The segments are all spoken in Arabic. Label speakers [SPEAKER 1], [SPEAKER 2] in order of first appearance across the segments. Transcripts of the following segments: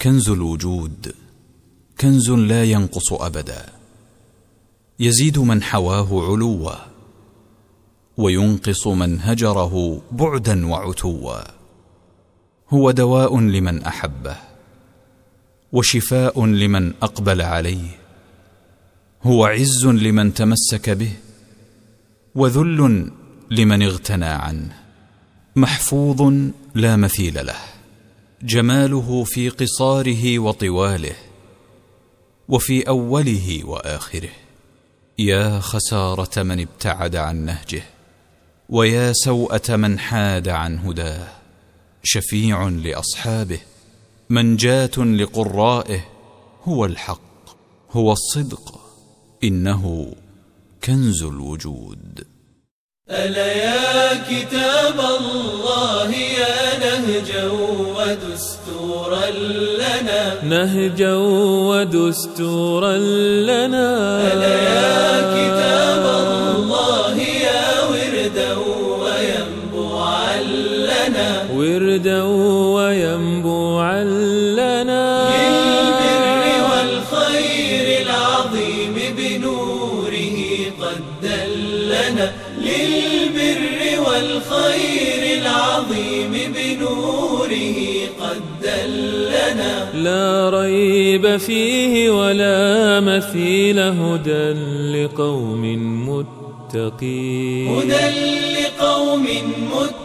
[SPEAKER 1] كنز الوجود، كنز لا ينقص أبدا، يزيد من حواه علوا، وينقص من هجره بعدا وعتوا. هو دواء لمن أحبه، وشفاء لمن أقبل عليه، هو عز لمن تمسك به، وذل لمن اغتنى عنه. محفوظ لا مثيل له، جماله في قصاره وطواله، وفي أوله وآخره. يا خسارة من ابتعد عن نهجه، ويا سوءة من حاد عن هداه. شفيع لأصحابه، منجاة لقرائه، هو الحق، هو الصدق، إنه كنز الوجود.
[SPEAKER 2] ألا يا كتاب الله يا نهجا ودستورا لنا،
[SPEAKER 3] نهجا ودستورا لنا.
[SPEAKER 2] ألا يا كتاب الله يا وردا وينبوعا لنا،
[SPEAKER 3] وردا وينبوعا لنا.
[SPEAKER 2] للبر والخير العظيم بنوره قد دلنا، للبر والخير العظيم بنوره قد دلنا.
[SPEAKER 3] لا ريب فيه ولا مثيل، هدى لقوم متقين،
[SPEAKER 2] هدى لقوم متقين.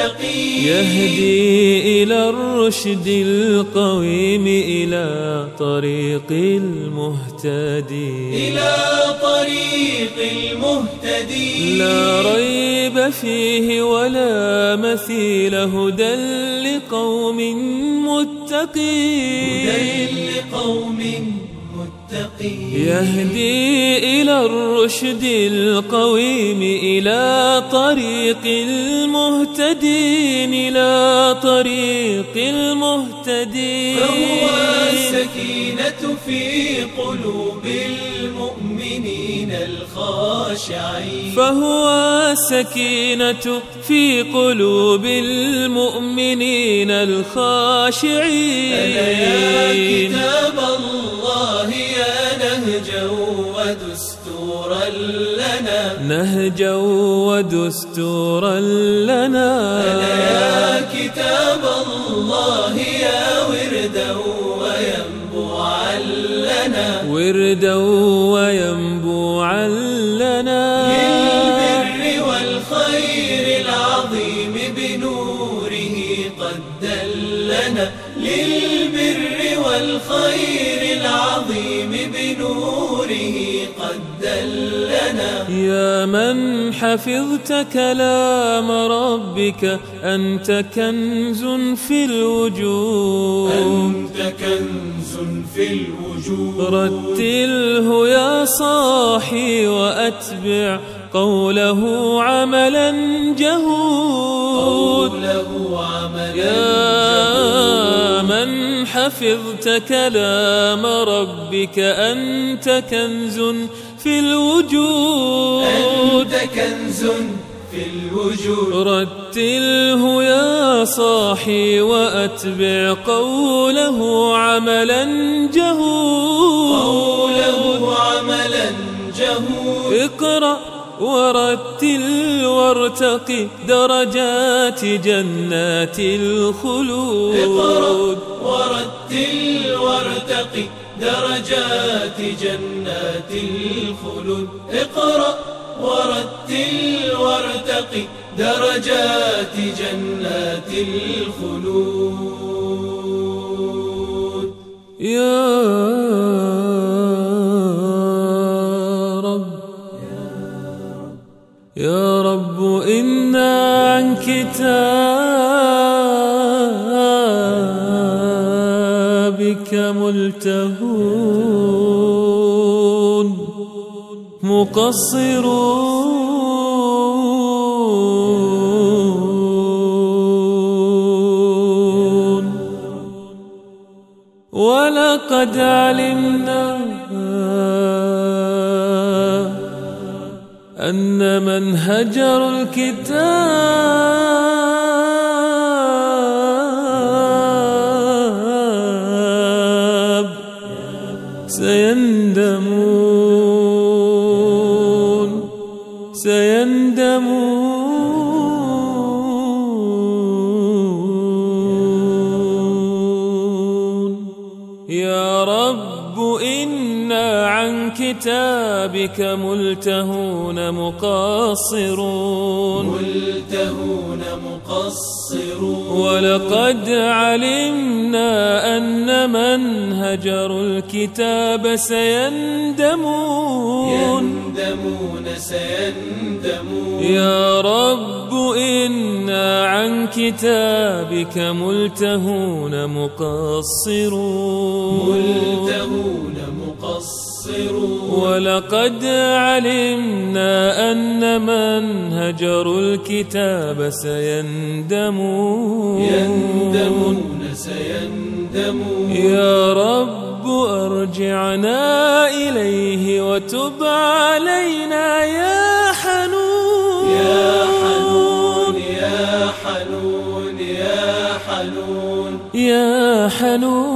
[SPEAKER 3] يهدي إلى الرشد القويم، إلى طريق المهتدين،
[SPEAKER 2] إلى طريق المهتدين.
[SPEAKER 3] لا ريب فيه ولا مثيل، هدى لقوم متقين،
[SPEAKER 2] هدى لقوم متقين.
[SPEAKER 3] يهدي إلى الرشد القويم، إلى طريق المهتدين، إلى طريق المهتدين.
[SPEAKER 2] فهو السكينة في قلوب المؤمنين الخاشعين،
[SPEAKER 3] فهو السكينة في قلوب المؤمنين الخاشعين.
[SPEAKER 2] ألا يا كتاب الله يا نهجا ودستورا لنا،
[SPEAKER 3] نهجا ودستورا لنا.
[SPEAKER 2] ألا يا كتاب الله يا وردا وينبوعا لنا،
[SPEAKER 3] وردا وينبوعا لنا.
[SPEAKER 2] للبر والخير العظيم بنوره قد دلنا، للبر والخير العظيم بنوره قد دلنا.
[SPEAKER 3] يا من حفظت كلام ربك، أنت كنز في الوجود،
[SPEAKER 2] أنت كنز في الوجود.
[SPEAKER 3] رتله يا صاحي وأتبع قوله عملا جهود.
[SPEAKER 2] قوله عملا
[SPEAKER 3] يا من حفظت كلام ربك، أنت كنز في الوجود،
[SPEAKER 2] أنت كنز في الوجود.
[SPEAKER 3] رتله يا صاحي وأتبع قوله عملا جهود.
[SPEAKER 2] قوله عملا جهود.
[SPEAKER 3] اقرأ ورتل وارتقي درجات جنات الخلود.
[SPEAKER 2] اقرأ ورتل وارتقي درجات جنات الخلود. اقرأ ورتل وارتقي درجات جنات الخلود.
[SPEAKER 3] يا يا رب إنا عن كتابك ملتهون، مقصرون، ولقد علمنا أن من هجر الكتاب سيندمون يا رب إنا عن كتابك ملتهون مقصرون ولقد علمنا أن من هجروا الكتاب سيندمون يا رب إنا عن كتابك ملتهون مقصرون ولقد علمنا أن من هجروا الكتاب سيندمون يا رب أرجعنا إليه وتب علينا يا حنون
[SPEAKER 2] يا حنون
[SPEAKER 3] يا حنون